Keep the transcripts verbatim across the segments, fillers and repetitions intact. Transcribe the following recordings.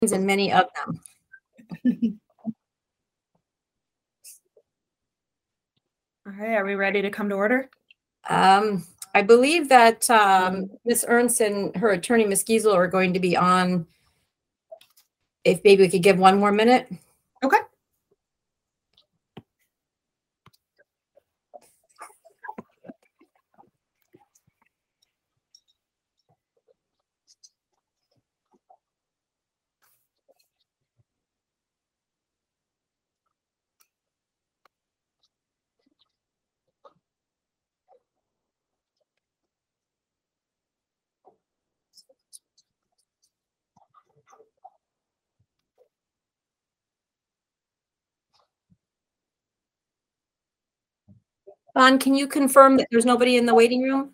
and many of them. All right, are we ready to come to order? Um, I believe that um, Miz Ernst and her attorney, Miz Giesel, are going to be on. If maybe we could give one more minute. Okay. Bon, can you confirm that there's nobody in the waiting room?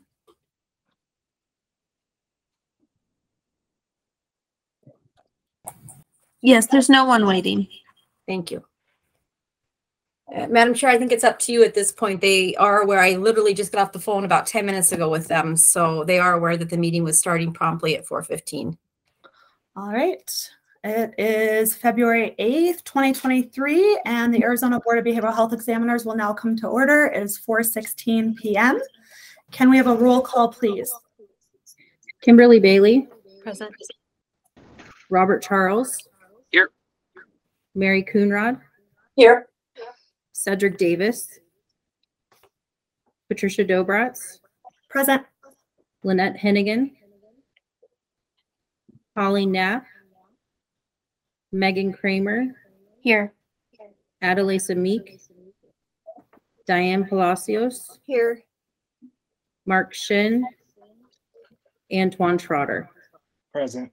Yes, there's no one waiting. Thank you. Uh, Madam Chair, I think it's up to you at this point. They are aware. I literally just got off the phone about ten minutes ago with them, so they are aware that the meeting was starting promptly at four fifteen. All right. It is February eighth, twenty twenty-three, and the Arizona Board of Behavioral Health Examiners will now come to order. It is four sixteen p m Can we have a roll call, please? Kimberly Bailey. Present. Robert Charles. Here. Mary Coonrod. Here. Cedric Davis. Patricia Dobratz. Present. Lynette Hennigan. Holly Knapp. Megan Kramer. Here. Adelaisa Meek. Diane Palacios. Here. Mark Shin. Antoine Trotter. Present.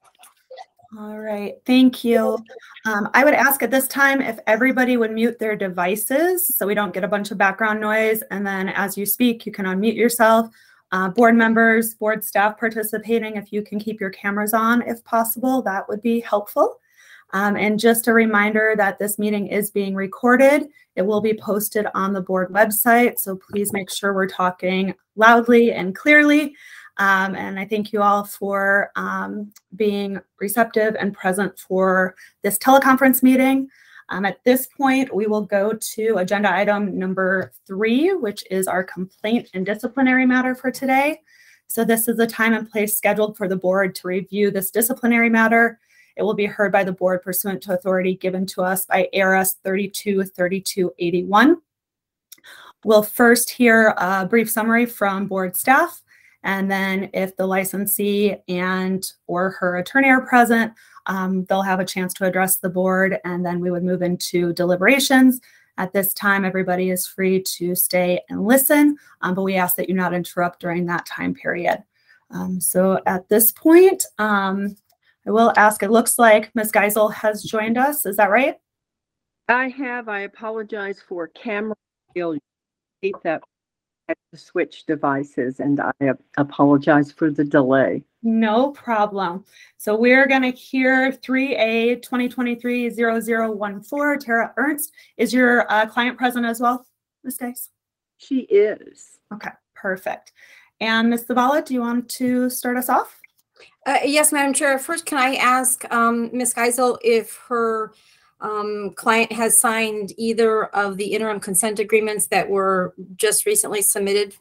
All right, thank you. Um, I would ask at this time if everybody would mute their devices so we don't get a bunch of background noise. And then as you speak, you can unmute yourself. Uh, board members, board staff participating, if you can keep your cameras on if possible, that would be helpful. Um, and just a reminder that this meeting is being recorded. It will be posted on the board website, so please make sure we're talking loudly and clearly. Um, and I thank you all for um, being receptive and present for this teleconference meeting. Um, at this point, we will go to agenda item number three, which is our complaint and disciplinary matter for today. So this is the time and place scheduled for the board to review this disciplinary matter. It will be heard by the board pursuant to authority given to us by A R S thirty-two thirty-two eighty-one. We'll first hear a brief summary from board staff. And then if the licensee and or her attorney are present, um, they'll have a chance to address the board, and then we would move into deliberations. At this time, everybody is free to stay and listen, um, but we ask that you not interrupt during that time period. Um, so at this point, um, I will ask, it looks like Miz Giesel has joined us. Is that right? I have. I apologize for camera failure. I hate that I had to switch devices, and I apologize for the delay. No problem. So we're going to hear three A twenty twenty-three zero zero one four. Tara Ernst. Is your uh, client present as well, Miz Geis? She is. Okay, perfect. And Miz Zavala, do you want to start us off? Uh, yes, Madam Chair. First, can I ask um, Miz Giesel if her um, client has signed either of the interim consent agreements that were just recently submitted?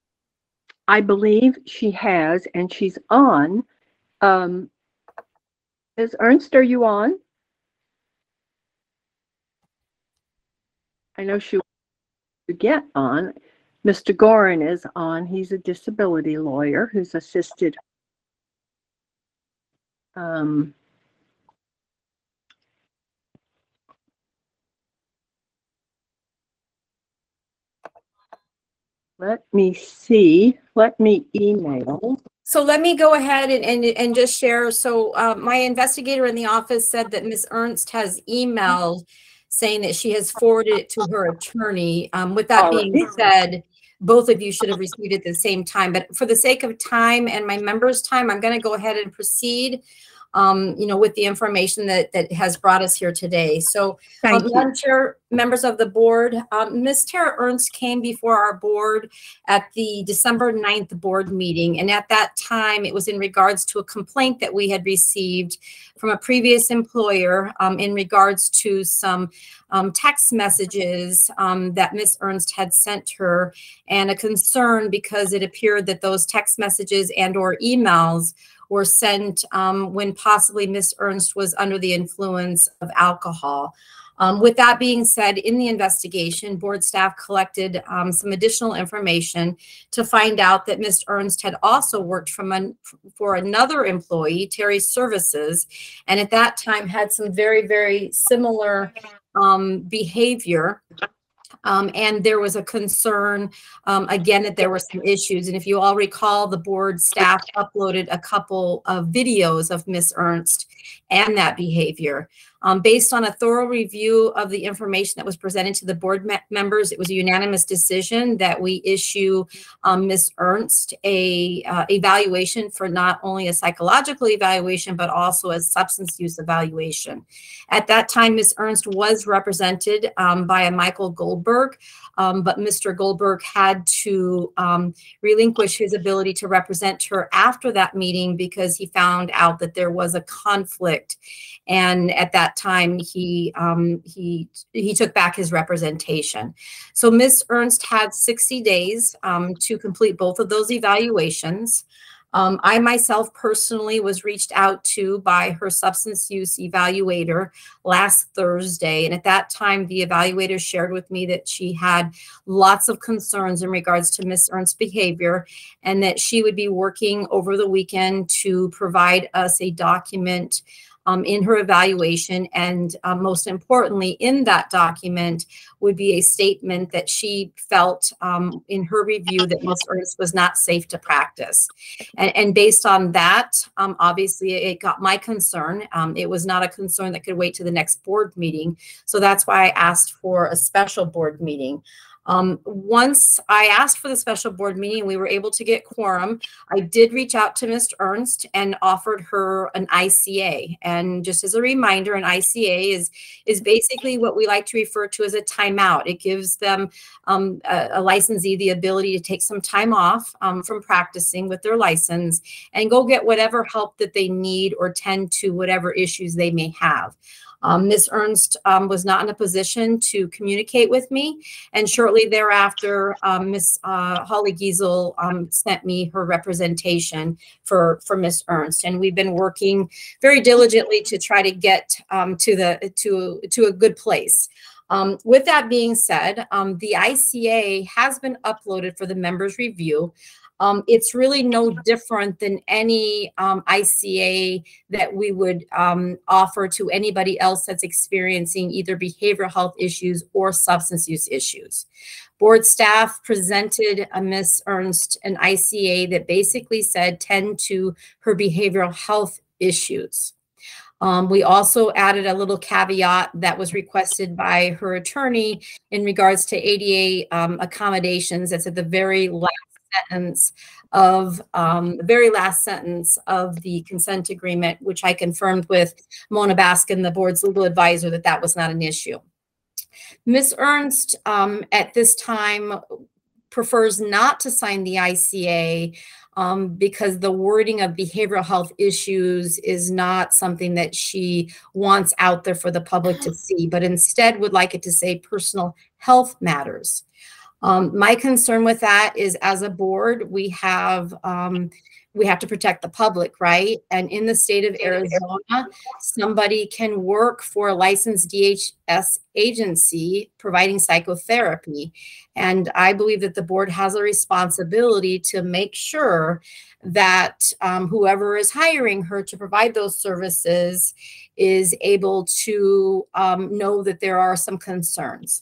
I believe she has, and she's on. Um, Miz Ernst, are you on? I know she wants to get on. Mister Gorin is on. He's a disability lawyer who's assisted. Um, let me see. Let me email. So let me go ahead and, and, and just share. So uh, my investigator in the office said that Miz Ernst has emailed saying that she has forwarded it to her attorney. Um, with that being said, both of you should have received it at the same time. But for the sake of time and my members' time, I'm going to go ahead and proceed. um, you know, with the information that, that has brought us here today. So, Thank um, you. Madam Chair, members of the board, um, Miz Tara Ernst came before our board at the December ninth board meeting. And at that time, it was in regards to a complaint that we had received from a previous employer um, in regards to some um, text messages um, that Miz Ernst had sent her, and a concern because it appeared that those text messages and or emails were sent um, when possibly Miz Ernst was under the influence of alcohol. Um, with that being said, in the investigation, board staff collected um, some additional information to find out that Miz Ernst had also worked from an, for another employee, Terry Services, and at that time had some very, very similar um, behavior. Um, and there was a concern, um, again, that there were some issues. And if you all recall, the board staff uploaded a couple of videos of Miz Ernst and that behavior. Um, based on a thorough review of the information that was presented to the board me members, it was a unanimous decision that we issue um, Miz Ernst a uh, evaluation for not only a psychological evaluation, but also a substance use evaluation. At that time, Miz Ernst was represented um, by a Michael Goldberg, um, but Mister Goldberg had to um, relinquish his ability to represent her after that meeting because he found out that there was a conflict. And at that time, he um, he he took back his representation. So Miz Ernst had sixty days um, to complete both of those evaluations. Um, I myself personally was reached out to by her substance use evaluator last Thursday. And at that time, the evaluator shared with me that she had lots of concerns in regards to Miz Ernst's behavior, and that she would be working over the weekend to provide us a document Um, in her evaluation, and uh, most importantly, in that document would be a statement that she felt um, in her review that Miz Ernst was not safe to practice. And, and based on that, um, obviously it got my concern. Um, it was not a concern that could wait to the next board meeting. So that's why I asked for a special board meeting. Um, once I asked for the special board meeting, we were able to get quorum. I did reach out to Miz Ernst and offered her an I C A. And just as a reminder, an I C A is, is basically what we like to refer to as a timeout. It gives them um, a, a licensee the ability to take some time off um, from practicing with their license and go get whatever help that they need or tend to whatever issues they may have. Um, Miz Ernst um, was not in a position to communicate with me, and shortly thereafter, um, Miz Uh, Holly Giesel um, sent me her representation for for Miz Ernst, and we've been working very diligently to try to get um, to the to to a good place. Um, with that being said, um, the I C A has been uploaded for the members' review. Um, it's really no different than any um, I C A that we would um, offer to anybody else that's experiencing either behavioral health issues or substance use issues. Board staff presented a Miz Ernst an I C A that basically said tend to her behavioral health issues. Um, we also added a little caveat that was requested by her attorney in regards to A D A um, accommodations. That's at the very last sentence of um, the very last sentence of the consent agreement, which I confirmed with Mona Baskin, the board's legal advisor, that that was not an issue. Miz Ernst um, at this time prefers not to sign the I C A um, because the wording of behavioral health issues is not something that she wants out there for the public to see, but instead would like it to say personal health matters. Um, my concern with that is, as a board, we have um, we have to protect the public, right? And in the state of Arizona, somebody can work for a licensed D H S agency providing psychotherapy. And I believe that the board has a responsibility to make sure that um, whoever is hiring her to provide those services is able to um, know that there are some concerns.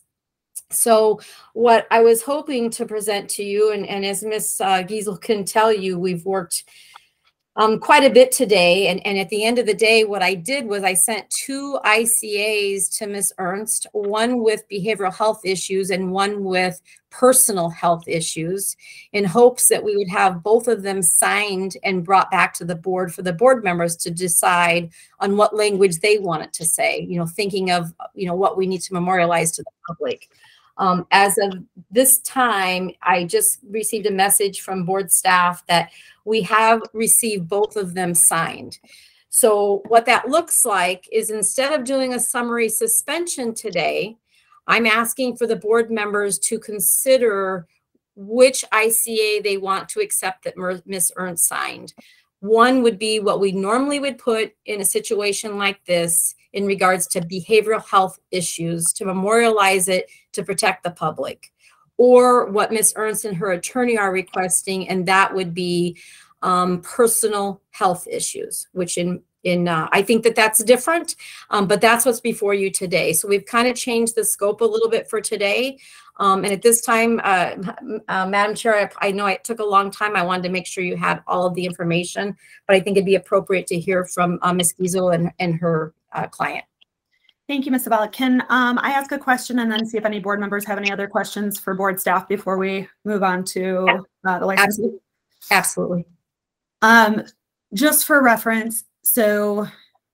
So what I was hoping to present to you, and, and as Miz Uh, Giesel can tell you, we've worked um, quite a bit today. And, and at the end of the day, what I did was I sent two I C As to Miz Ernst, one with behavioral health issues and one with personal health issues, in hopes that we would have both of them signed and brought back to the board for the board members to decide on what language they wanted to say, you know, thinking of, you know, what we need to memorialize to the public. Um, as of this time, I just received a message from board staff that we have received both of them signed. So what that looks like is, instead of doing a summary suspension today, I'm asking for the board members to consider which I C A they want to accept that Miz Ernst signed. One would be what we normally would put in a situation like this in regards to behavioral health issues, to memorialize it, to protect the public, or what Miz Ernst and her attorney are requesting, and that would be um, personal health issues, which in In, uh, I think that that's different, um, but that's what's before you today. So we've kind of changed the scope a little bit for today. Um, and at this time, uh, uh, Madam Chair, I, I know it took a long time. I wanted to make sure you had all of the information, but I think it'd be appropriate to hear from uh, Miz Giesel and, and her uh, client. Thank you, Miz Zavala. Can um, I ask a question and then see if any board members have any other questions for board staff before we move on to uh, the license? Absolutely. Absolutely. Um, just for reference, so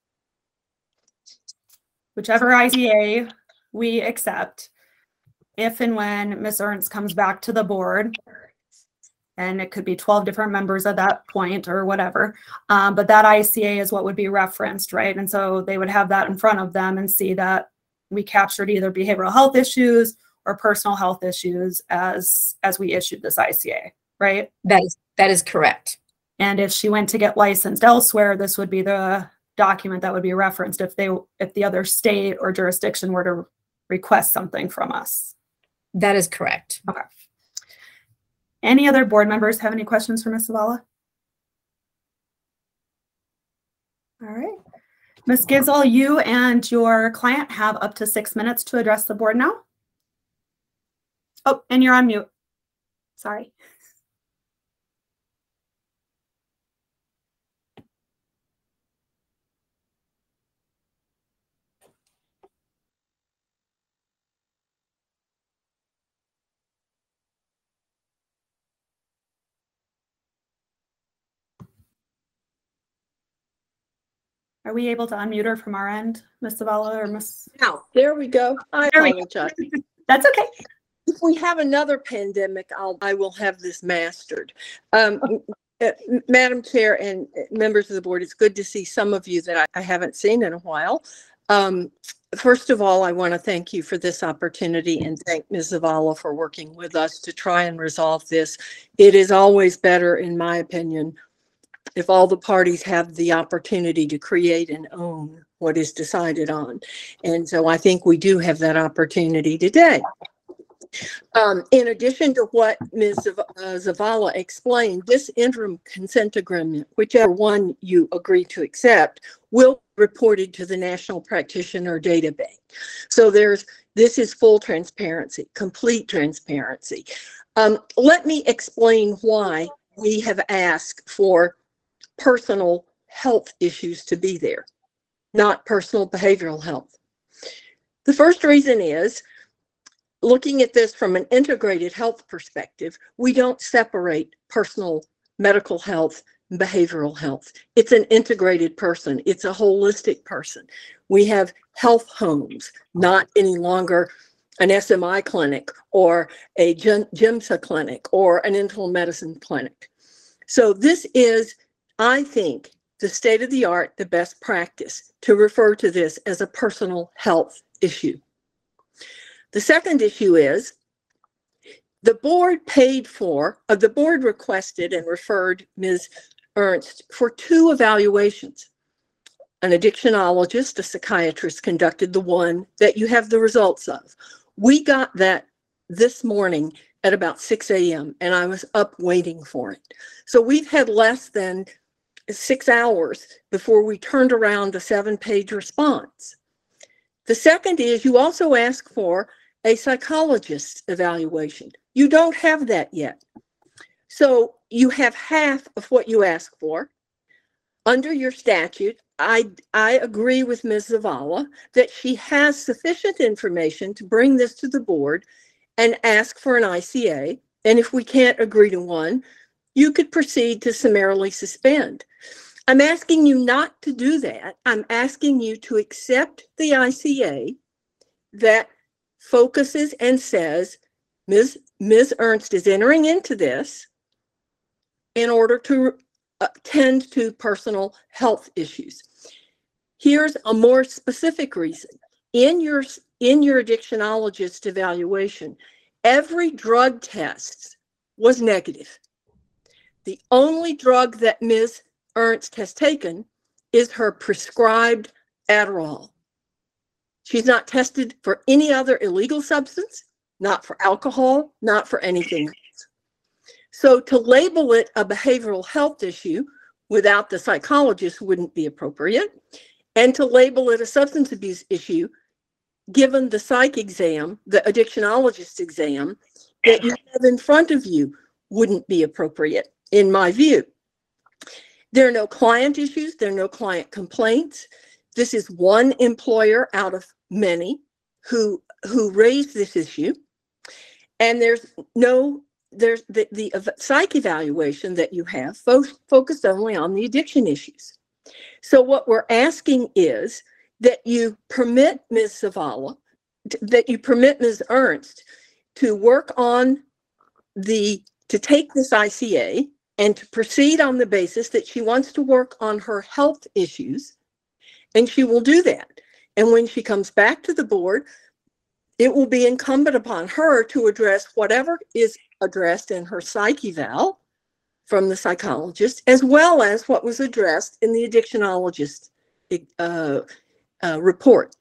whichever I C A we accept, if and when Miz Ernst comes back to the board, and it could be twelve different members at that point or whatever, um, but that I C A is what would be referenced, right? And so they would have that in front of them and see that we captured either behavioral health issues or personal health issues as, as we issued this I C A, right? That is, that is correct. And if she went to get licensed elsewhere, this would be the document that would be referenced if they, if the other state or jurisdiction were to request something from us. That is correct. Okay. Any other board members have any questions for Miz Zavala? All right. Miz Giesel, you and your client have up to six minutes to address the board now. Oh, and you're on mute. Sorry. Are we able to unmute her from our end, Miz Zavala or Miz? Now, there we go. I There we apologize. That's okay. If we have another pandemic, I'll, I will have this mastered. Um, uh, Madam Chair and members of the board, it's good to see some of you that I, I haven't seen in a while. Um, first of all, I want to thank you for this opportunity and thank Miz Zavala for working with us to try and resolve this. It is always better, in my opinion, if all the parties have the opportunity to create and own what is decided on. And so I think we do have that opportunity today. Um, in addition to what Miz Zavala explained, this interim consent agreement, whichever one you agree to accept, will be reported to the National Practitioner Data Bank. So there's, this is full transparency, complete transparency. Um, let me explain why we have asked for personal health issues to be there, not personal behavioral health. The first reason is, looking at this from an integrated health perspective, we don't separate personal medical health and behavioral health. It's an integrated person. It's a holistic person. We have health homes, not any longer an S M I clinic or a GIMSA clinic or an internal medicine clinic. So this is, I think, the state of the art, the best practice to refer to this as a personal health issue. The second issue is the board paid for, uh, the board requested and referred Miz Ernst for two evaluations. An addictionologist, a psychiatrist, conducted the one that you have the results of. We got that this morning at about six A M and I was up waiting for it. So we've had less than six hours before we turned around a seven-page response. The second is you also ask for a psychologist's evaluation. You don't have that yet. So you have half of what you asked for. under your statute, I, I agree with Miz Zavala that she has sufficient information to bring this to the board and ask for an I C A. And if we can't agree to one, you could proceed to summarily suspend. I'm asking you not to do that. I'm asking you to accept the I C A that focuses and says, Miz Miz Ernst is entering into this in order to uh, tend to personal health issues. Here's a more specific reason. In your, in your addictionologist evaluation, every drug test was negative. The only drug that Miz Ernst has taken is her prescribed Adderall. She's not tested for any other illegal substance, not for alcohol, not for anything else. So to label it a behavioral health issue without the psychologist wouldn't be appropriate. And to label it a substance abuse issue, given the psych exam, the addictionologist exam that you have in front of you, wouldn't be appropriate, in my view. There are no client issues. There are no client complaints. This is one employer out of many who, who raised this issue. And there's no, there's the, the psych evaluation that you have fo focused only on the addiction issues. So what we're asking is that you permit Miz Zavala, that you permit Miz Ernst to work on the, to take this I C A and to proceed on the basis that she wants to work on her health issues, and she will do that. And when she comes back to the board, it will be incumbent upon her to address whatever is addressed in her psych eval from the psychologist, as well as what was addressed in the addictionologist uh, uh, report.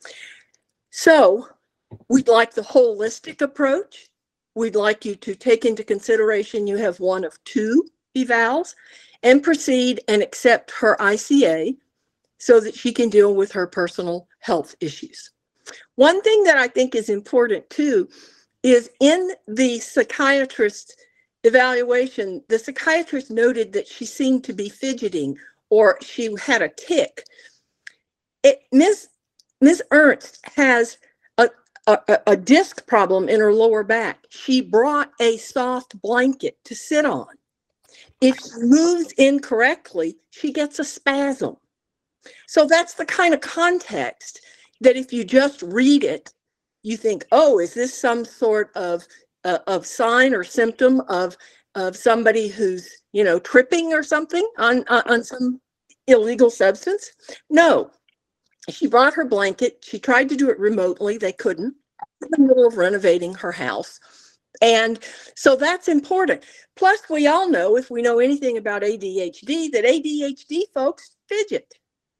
So we'd like the holistic approach. We'd like you to take into consideration you have one of two evals and proceed and accept her I C A so that she can deal with her personal health issues. One thing that I think is important too is in the psychiatrist evaluation, the psychiatrist noted that she seemed to be fidgeting or she had a tic. It, Miz Miz Ernst has a, a, a disc problem in her lower back. She brought a soft blanket to sit on. If she moves incorrectly, she gets a spasm. So that's the kind of context that if you just read it, you think, oh, is this some sort of uh, of sign or symptom of of somebody who's, you know, tripping or something on uh, on some illegal substance? No. She brought her blanket. She tried to do it remotely. They couldn't. In the middle of renovating her house. And so that's important. Plus, we all know, if we know anything about A D H D, that A D H D folks fidget.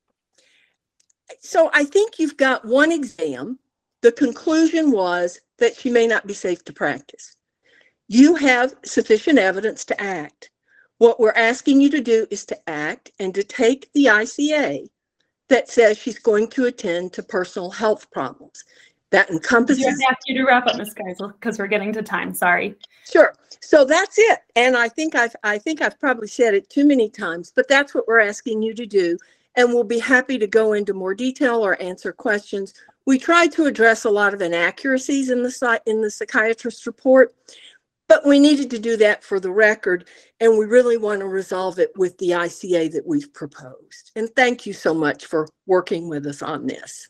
So I think you've got one exam. The conclusion was that she may not be safe to practice. You have sufficient evidence to act. What we're asking you to do is to act and to take the I C A that says she's going to attend to personal health problems. That encompasses... I ask you to wrap up, Miz Geisel, because we're getting to time. Sorry. Sure. So that's it. And I think I've, I think I've probably said it too many times, but that's what we're asking you to do. And we'll be happy to go into more detail or answer questions. We tried to address a lot of inaccuracies in the, in the psychiatrist report, but we needed to do that for the record, and we really want to resolve it with the I C A that we've proposed. And thank you so much for working with us on this.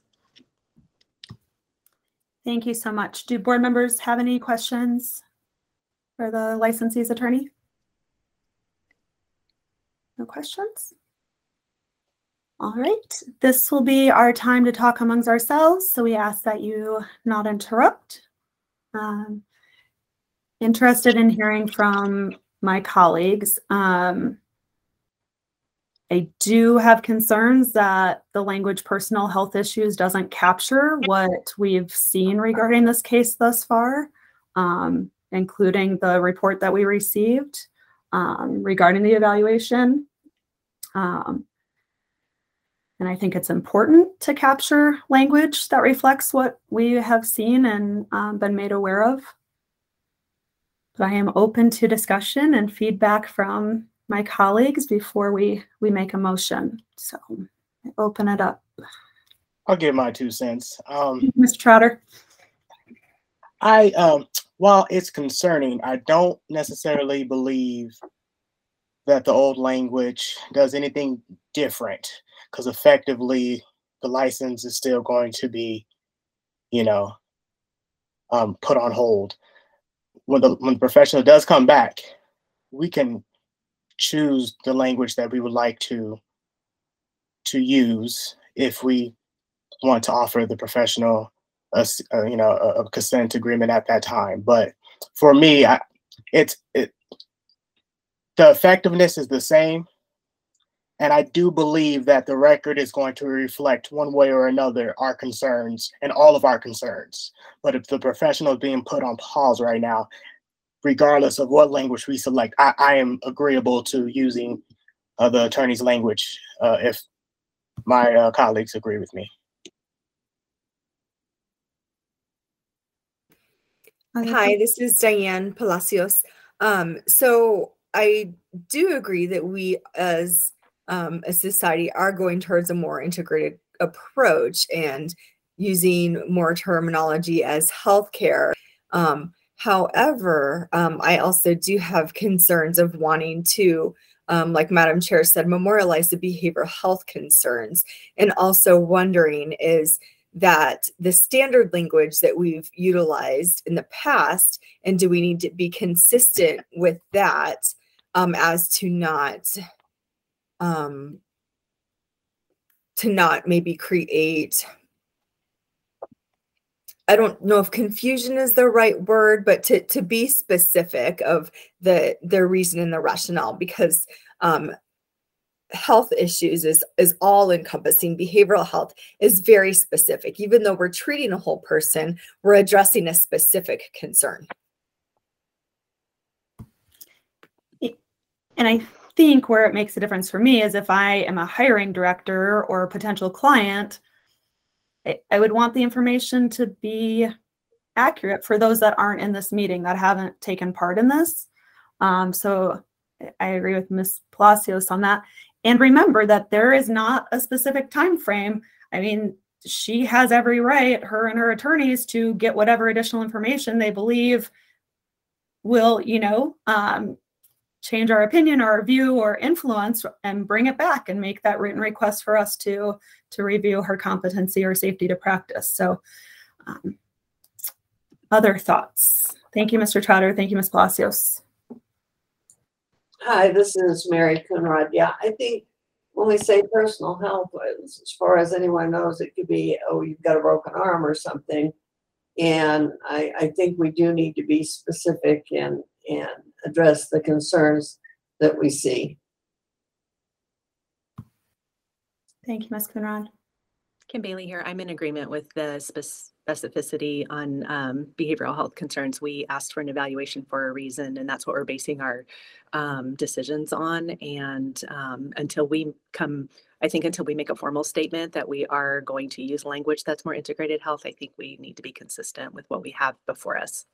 Thank you so much. Do board members have any questions for the licensee's attorney? No questions? All right, this will be our time to talk amongst ourselves, so we ask that you not interrupt. Um, interested in hearing from my colleagues. Um, I do have concerns that the language personal health issues doesn't capture what we've seen regarding this case thus far, um, including the report that we received um, regarding the evaluation. Um, And I think it's important to capture language that reflects what we have seen and um, been made aware of. But I am open to discussion and feedback from my colleagues before we, we make a motion. So I open it up. I'll give my two cents. Um, Mister Trotter. I, um, while it's concerning, I don't necessarily believe that the old language does anything different, because effectively the license is still going to be, you know, um, put on hold. When the when the professional does come back, we can choose the language that we would like to to use if we want to offer the professional a, a you know a, a consent agreement at that time. But for me, I, it's it, the effectiveness is the same, and I do believe that the record is going to reflect one way or another our concerns and all of our concerns. But if the professional is being put on pause right now, regardless of what language we select, I, I am agreeable to using uh, the attorney's language uh, if my uh, colleagues agree with me. Hi, this is Diane Palacios. Um, so I do agree that we as um, a society are going towards a more integrated approach and using more terminology as healthcare. Um, however, um, I also do have concerns of wanting to, um, like Madam Chair said, memorialize the behavioral health concerns, and also wondering is that the standard language that we've utilized in the past, and do we need to be consistent with that um, as to not um, to not maybe create, I don't know if confusion is the right word, but to, to be specific of the, the reason and the rationale, because um, health issues is, is all encompassing. Behavioral health is very specific. Even though we're treating a whole person, we're addressing a specific concern. And I think where it makes a difference for me is if I am a hiring director or a potential client, I, I would want the information to be accurate for those that aren't in this meeting, that haven't taken part in this. Um, so I agree with Miz Palacios on that. And remember that there is not a specific time frame. I mean, she has every right, her and her attorneys, to get whatever additional information they believe will, you know, um, change our opinion or our view or influence, and bring it back and make that written request for us to, to review her competency or safety to practice. So um, other thoughts? Thank you, Mister Trotter. Thank you, Miz Palacios. Hi, this is Mary Conrad. Yeah, I think when we say personal health, as far as anyone knows, it could be, oh, you've got a broken arm or something. And I, I think we do need to be specific and, and address the concerns that we see. Thank you, Miz Conrad. Kim Bailey here. I'm in agreement with the specificity on um, behavioral health concerns. We asked for an evaluation for a reason, and that's what we're basing our um, decisions on. And um, until we come, I think until we make a formal statement that we are going to use language that's more integrated health, I think we need to be consistent with what we have before us.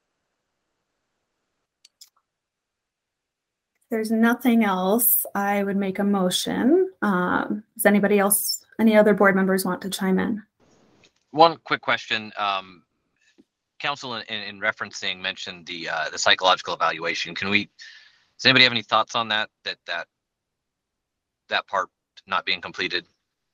There's nothing else, I would make a motion. Um, does anybody else, any other board members want to chime in? One quick question. Um, Council in, in referencing mentioned the uh, the psychological evaluation. Can we, does anybody have any thoughts on that, that, that, that part not being completed?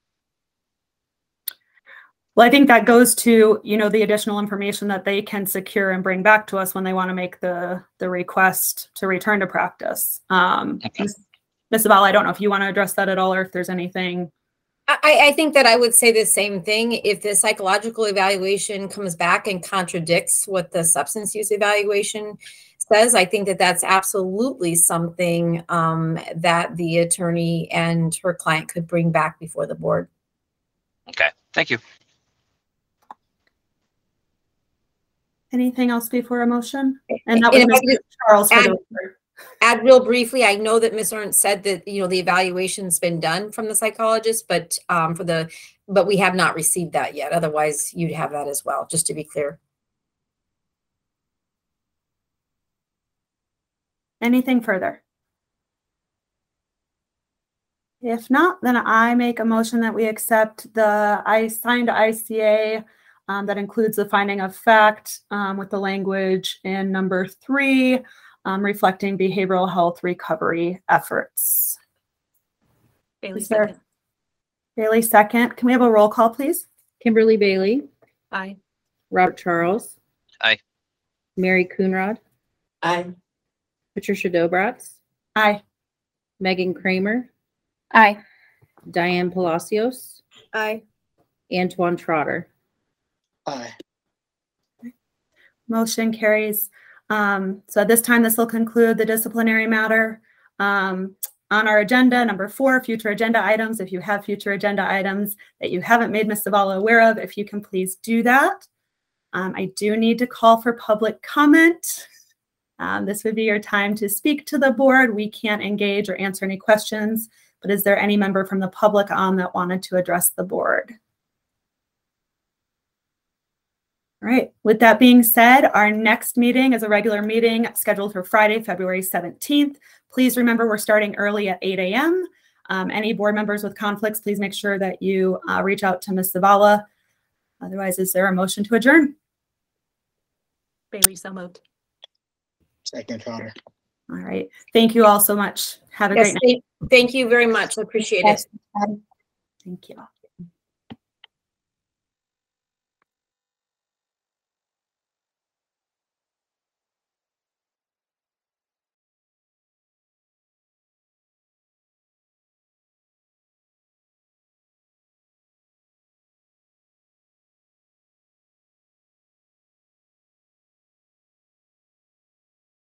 Well, I think that goes to, you know, the additional information that they can secure and bring back to us when they want to make the, the request to return to practice. Um, Okay. Miz Zavala, I don't know if you want to address that at all, or if there's anything. I, I think that I would say the same thing. If the psychological evaluation comes back and contradicts what the substance use evaluation says, I think that that's absolutely something um, that the attorney and her client could bring back before the board. Okay, thank you. Anything else before a motion? And that was And if I Mister could Charles for add- the record. Add real briefly, I know that Miz Ernst said that, you know, the evaluation's been done from the psychologist, but um, for the, but we have not received that yet. Otherwise, you'd have that as well, just to be clear. Anything further? If not, then I make a motion that we accept the I signed I C A um, that includes the finding of fact um, with the language in number three, um, reflecting behavioral health recovery efforts. Bailey, Is there- second. Bailey, second. Can we have a roll call, please? Kimberly Bailey, Aye. Robert Charles. Aye. Mary Coonrod, I, Patricia Dobratz, Aye. Megan Kramer, Aye. Diane Palacios, Aye. Antoine Trotter. Aye. Motion carries. Um, so at this time, this will conclude the disciplinary matter. Um, on our agenda, number four, future agenda items. If you have future agenda items that you haven't made Miz Zavala aware of, if you can please do that. Um, I do need to call for public comment. Um, this would be your time to speak to the board. We can't engage or answer any questions, but is there any member from the public on that wanted to address the board? All right, with that being said, our next meeting is a regular meeting scheduled for Friday, February seventeenth. Please remember we're starting early at eight A M Um, any board members with conflicts, please make sure that you uh, reach out to Miz Zavala. Otherwise, is there a motion to adjourn? Bailey, so moved. Second, Trotter. All right, thank you all so much. Have a Yes, great night. thank, thank you very much. I appreciate it. Thank you.